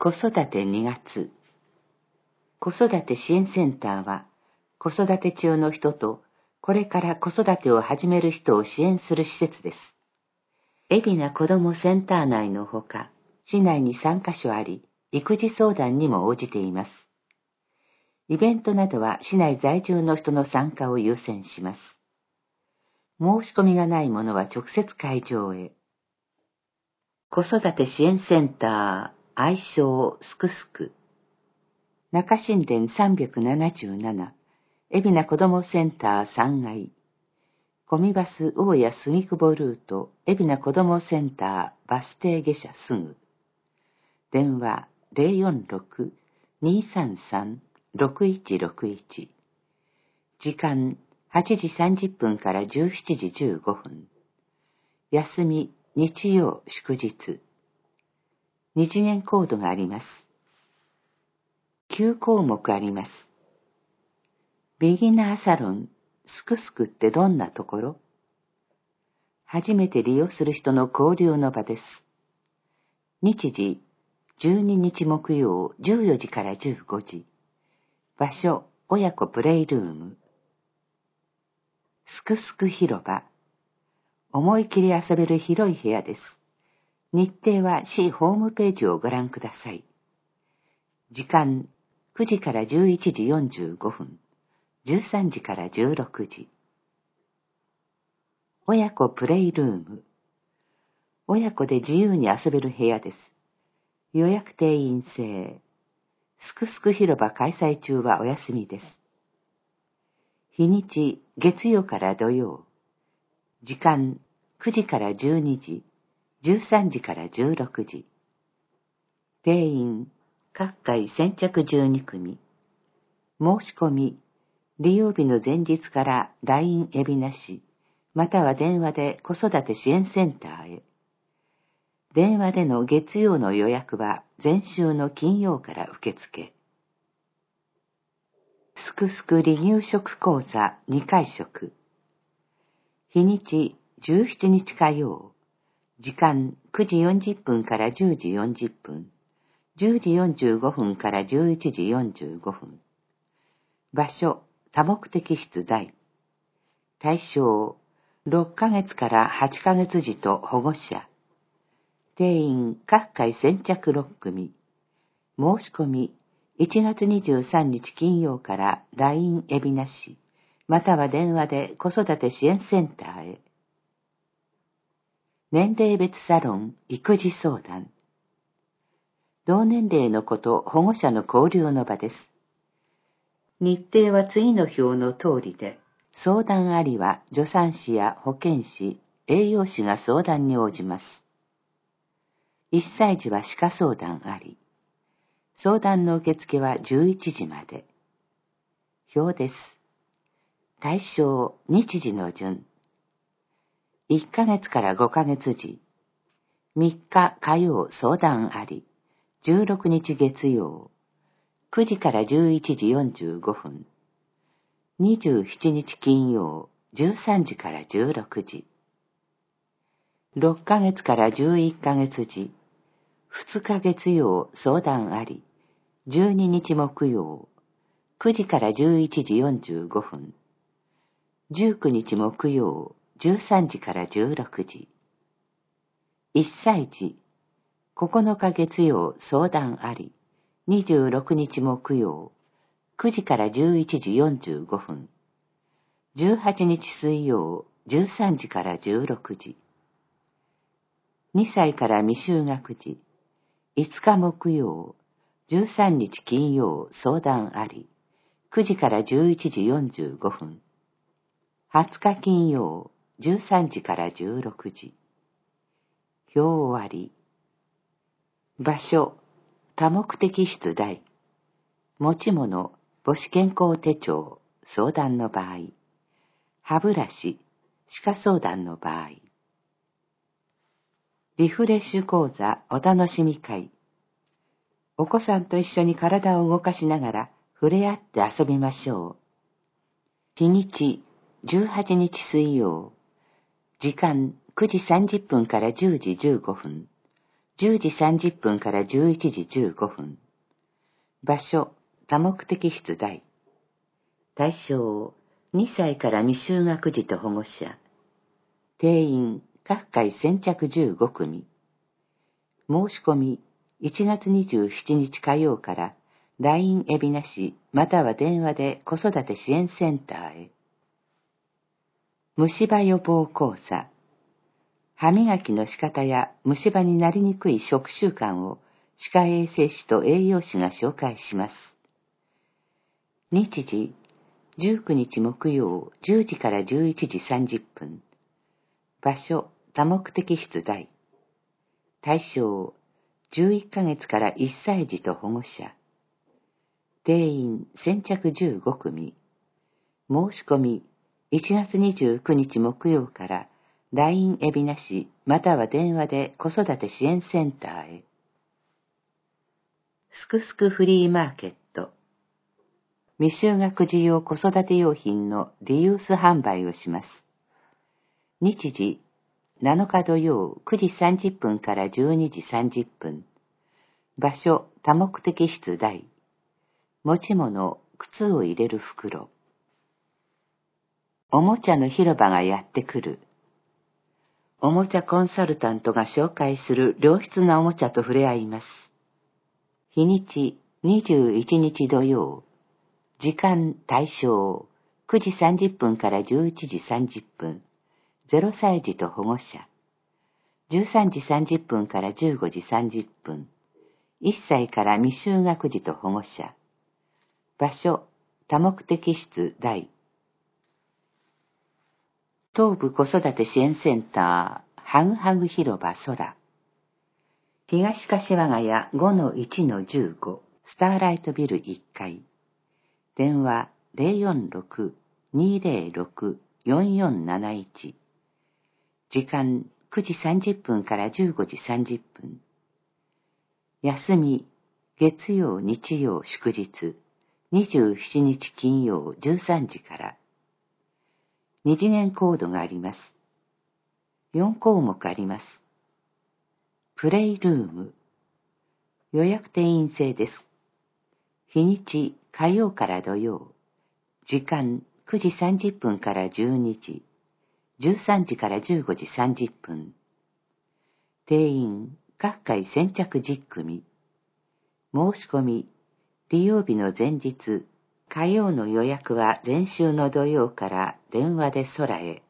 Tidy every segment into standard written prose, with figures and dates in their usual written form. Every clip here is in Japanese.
子育て2月。子育て支援センターは、子育て中の人と、これから子育てを始める人を支援する施設です。海老名子どもセンター内のほか、市内に3カ所あり、育児相談にも応じています。イベントなどは市内在住の人の参加を優先します。申し込みがない者は直接会場へ。子育て支援センター、愛称すくすく。中新田377、海老名子どもセンター3階。コミバス大谷杉久保ルート、海老名子どもセンターバス停下車すぐ。電話046-233-6161。時間8時30分から17時15分。休み日曜祝日。2次元コードがあります。9項目あります。ビギナーサロン、すくすくってどんなところ？初めて利用する人の交流の場です。日時、12日木曜14時から15時。場所、親子プレイルーム。すくすく広場。思い切り遊べる広い部屋です。日程は市ホームページをご覧ください。時間、9時から11時45分。13時から16時。親子プレイルーム。親子で自由に遊べる部屋です。予約定員制。すくすく広場開催中はお休みです。日にち、月曜から土曜。時間、9時から12時、13時から16時。定員、各回先着12組。申し込み、利用日の前日から LINE 海老名市、または電話で子育て支援センターへ。電話での月曜の予約は前週の金曜から受付。すくすく離乳食講座2回食。日にち17日火曜。時間9時40分から10時40分。10時45分から11時45分。場所、多目的室大。対象、6ヶ月から8ヶ月児と保護者。定員各回先着6組。申し込み、1月23日金曜から LINE 海老名市、または電話で子育て支援センターへ。年齢別サロン、育児相談。同年齢の子と保護者の交流の場です。日程は次の表の通りで、相談ありは助産師や保健師、栄養士が相談に応じます。1歳児は歯科相談あり。相談の受付は11時まで。表です。対象、日時の順。1ヶ月から5ヶ月時。3日火曜相談あり。16日月曜。9時から11時45分。27日金曜。13時から16時。6ヶ月から11ヶ月時。2日月曜相談あり。12日木曜。9時から11時45分。19日木曜。13時から16時。1歳児。9日月曜相談あり。26日木曜。9時から11時45分。18日水曜。13時から16時。2歳から未就学児。5日木曜。13日金曜相談あり。9時から11時45分。20日金曜。13時から16時。表終わり。場所、多目的室大。持ち物、母子健康手帳、相談の場合。歯ブラシ、歯科相談の場合。リフレッシュ講座お楽しみ会。お子さんと一緒に体を動かしながら触れ合って遊びましょう。日にち、18日水曜。時間9時30分から10時15分。 10時30分から11時15分。場所、多目的室大。対象、2歳から未就学児と保護者。定員、各回先着15組。申し込み、1月27日火曜から LINE 海老名市または電話で子育て支援センターへ。虫歯予防講座。歯磨きの仕方や虫歯になりにくい食習慣を歯科衛生士と栄養士が紹介します。日時、19日木曜10時から11時30分。場所、多目的室大。対象、11ヶ月から1歳児と保護者。定員先着15組。申し込み、1月29日木曜から LINE 海老名市または電話で子育て支援センターへ。すくすくフリーマーケット。未就学児用子育て用品のリユース販売をします。日時、7日土曜9時30分から12時30分。場所、多目的室大。持ち物、靴を入れる袋。おもちゃの広場がやってくる。おもちゃコンサルタントが紹介する良質なおもちゃと触れ合います。日にち、21日土曜。時間、対象、9時30分から11時30分。0歳児と保護者。13時30分から15時30分。1歳から未就学児と保護者。場所、多目的室大。東部子育て支援センター、ハグハグ広場空。東柏ヶ谷 5-1-15 スターライトビル1階。電話 046-206-4471。時間9時30分から15時30分。休み、月曜、日曜、祝日、27日金曜13時から。2次元コードがあります。4項目あります。プレイルーム。予約定員制です。日にち、火曜から土曜。時間、9時30分から12時。13時から15時30分。定員、各回先着10組。申し込み、利用日の前日、火曜の予約は前週の土曜から電話で空へ。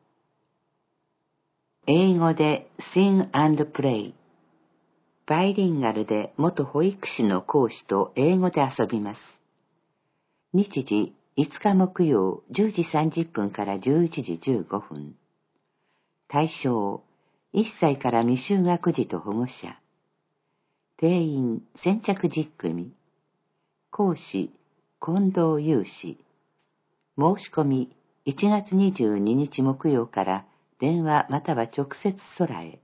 英語で Sing and Play。バイリンガルで元保育士の講師と英語で遊びます。日時、5日木曜10時30分から11時15分。対象、1歳から未就学児と保護者。定員、先着10組。講師、近藤祐士。申し込み、1月22日木曜から電話または直接空へ。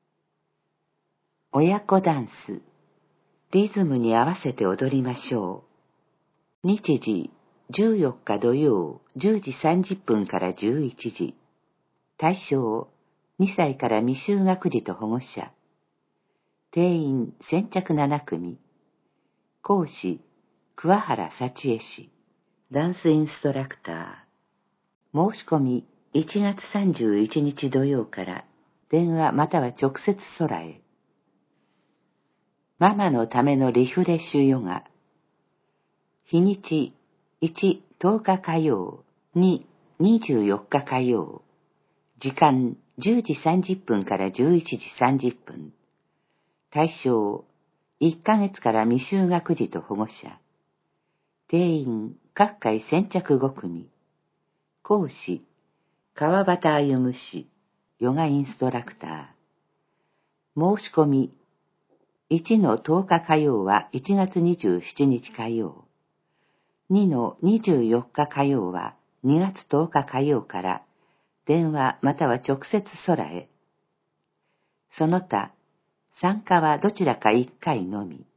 親子ダンス。リズムに合わせて踊りましょう。日時、14日土曜10時30分から11時。対象、2歳から未就学児と保護者。定員先着7組。講師、桑原幸恵氏。ダンスインストラクター。申し込み、1月31日土曜から電話または直接空へ。ママのためのリフレッシュヨガ。日にち、1、10日火曜、2、24日火曜。時間、10時30分から11時30分。対象、1ヶ月から未就学児と保護者。定員、各回先着5組。講師、川端歩氏、ヨガインストラクター。申し込み、1の10日火曜は1月27日火曜。2の24日火曜は2月10日火曜から電話または直接空へ。その他、参加はどちらか1回のみ。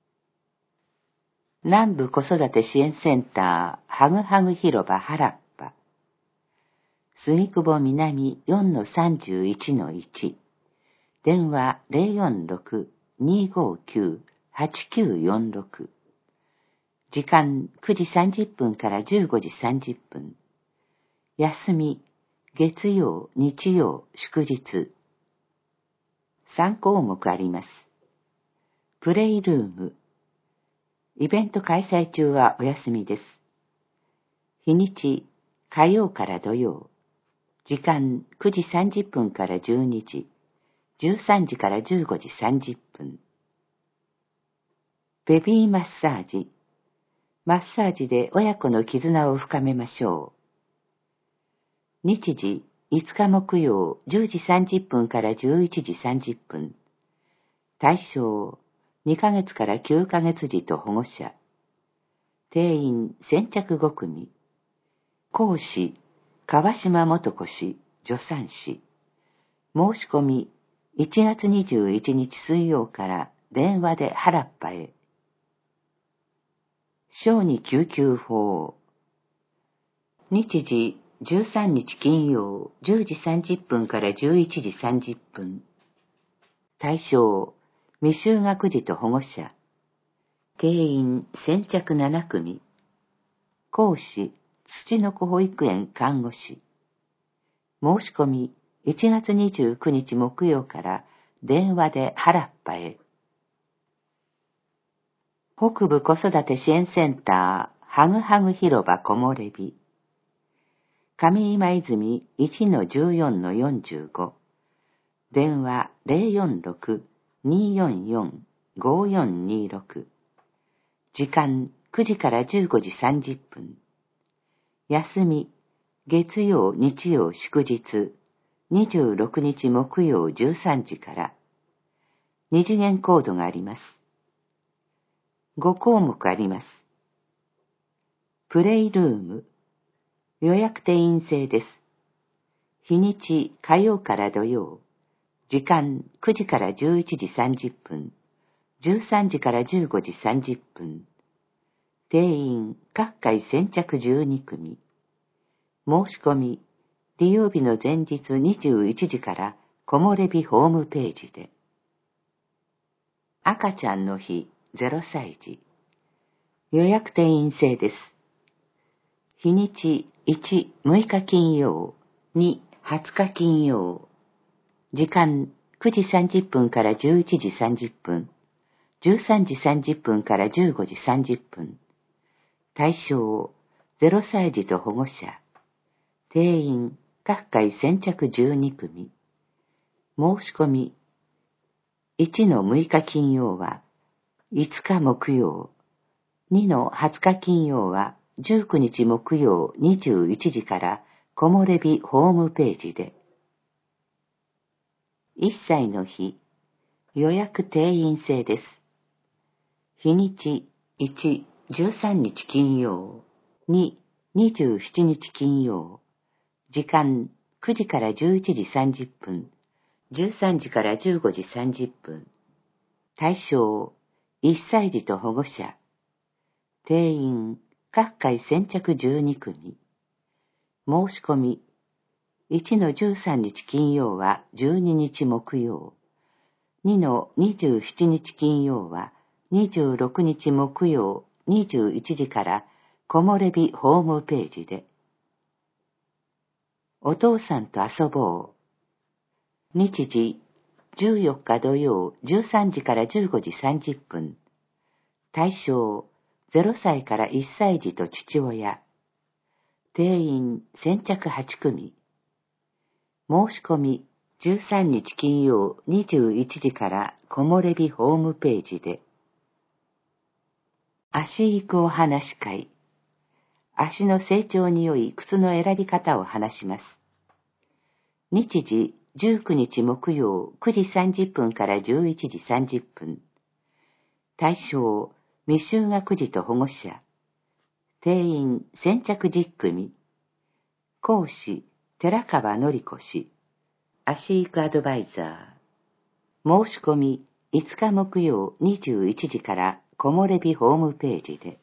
南部子育て支援センター、ハグハグ広場原っぱ。杉久保南 4-31-1。電話 02-259-8946。時間9時30分から15時30分。休み、月曜、日曜、祝日。3項目あります。プレイルーム。イベント開催中はお休みです。日にち、火曜から土曜。時間9時30分から12時。13時から15時30分。ベビーマッサージ。マッサージで親子の絆を深めましょう。日時、5日木曜10時30分から11時30分。対象、2ヶ月から9ヶ月児と保護者。定員先着5組。講師、川島元子氏、助産師。申し込み、1月21日水曜から電話で原っぱへ。小児救急法。日時、13日金曜10時30分から11時30分。対象、未就学児と保護者。定員先着7組。講師、土の子保育園看護師。申し込み、1月29日木曜から電話で原っぱへ。北部子育て支援センター、はぐはぐ広場木漏れ日。上今泉 1-14-45。電話046-244-5426。時間9時から15時30分。休み、月曜、日曜、祝日、26日木曜13時から。2次元コードがあります。5項目あります。プレイルーム。予約定員制です。日にち火曜から土曜。時間9時から11時30分。13時から15時30分。定員各回先着12組。申し込み、利用日の前日21時から木漏れ日ホームページで。赤ちゃんの日0歳児。予約定員制です。日にち1、6日金曜、2、20日金曜。時間9時30分から11時30分。13時30分から15時30分。対象、0歳児と保護者。定員、各回先着12組。申し込み、1の6日金曜は、5日木曜。2の20日金曜は、19日木曜21時から木漏れ日ホームページで。1歳の日、予約定員制です。日にち1、13日金曜、2、27日金曜。時間9時から11時30分、13時から15時30分。対象、1歳児と保護者。定員、各回先着12組。申し込み、1の13日金曜は12日木曜。2の27日金曜は26日木曜21時から木漏れ日ホームページで。お父さんと遊ぼう。日時、14日土曜13時から15時30分。対象、0歳から1歳児と父親。定員先着8組。申し込み、13日金曜21時から木漏れ日ホームページで。足育お話し会。足の成長に良い靴の選び方を話します。日時、19日木曜9時30分から11時30分。対象、未就学児と保護者。定員先着10組。講師、寺川典子氏。足育アドバイザー。申し込み、5日木曜21時から木漏れ日ホームページで。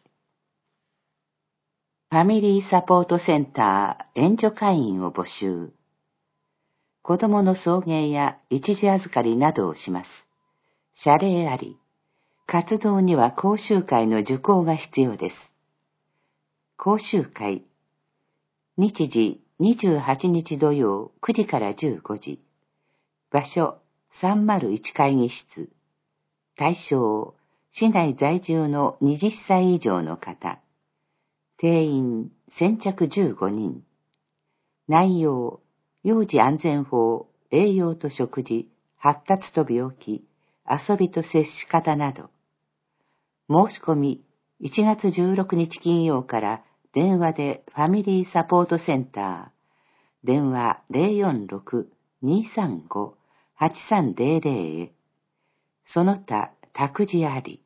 ファミリーサポートセンター援助会員を募集。子供の送迎や一時預かりなどをします。 謝礼あり。活動には講習会の受講が必要です。講習会。日時28日土曜9時から15時。場所301会議室。対象、市内在住の20歳以上の方。定員先着15人。内容、幼児安全法、栄養と食事、発達と病気、遊びと接し方など。申し込み、1月16日金曜から電話でファミリーサポートセンター、電話046-235-8300へ。その他、託児あり。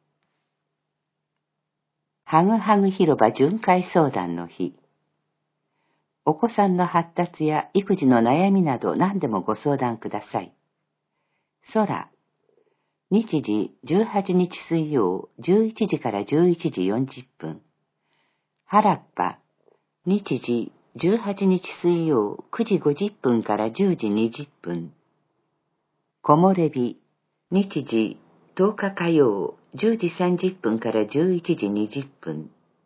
ハグハグ広場巡回相談の日。お子さんの発達や育児の悩みなど何でもご相談ください。空。日時18日水曜11時から11時40分。原っぱ。日時18日水曜9時50分から10時20分。木漏れ日。日時10日火曜10時30分から11時20分。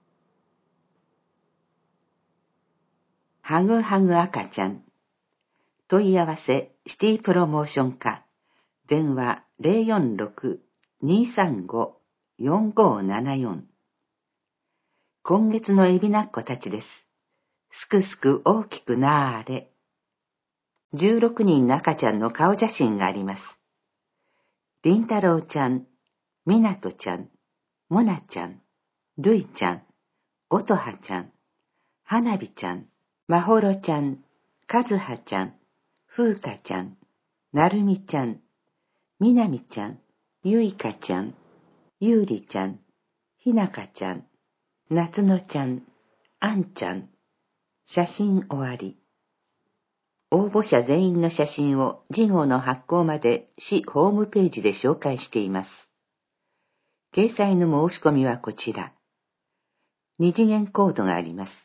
ハグハグ赤ちゃん。問い合わせシティプロモーション課。電話046-235-4574。今月のエビナッコたちです。すくすく大きくなーれ。16人の赤ちゃんの顔写真があります。りんたろうちゃん、みなとちゃん、もなちゃん、るいちゃん、おとはちゃん、はなびちゃん、まほろちゃん、かずはちゃん、ふうかちゃん、なるみちゃん、みなみちゃん、ゆいかちゃん、ゆうりちゃん、ひなかちゃん、なつのちゃん、あんちゃん。写真終わり。応募者全員の写真を次号の発行まで市ホームページで紹介しています。掲載の申し込みはこちら。二次元コードがあります。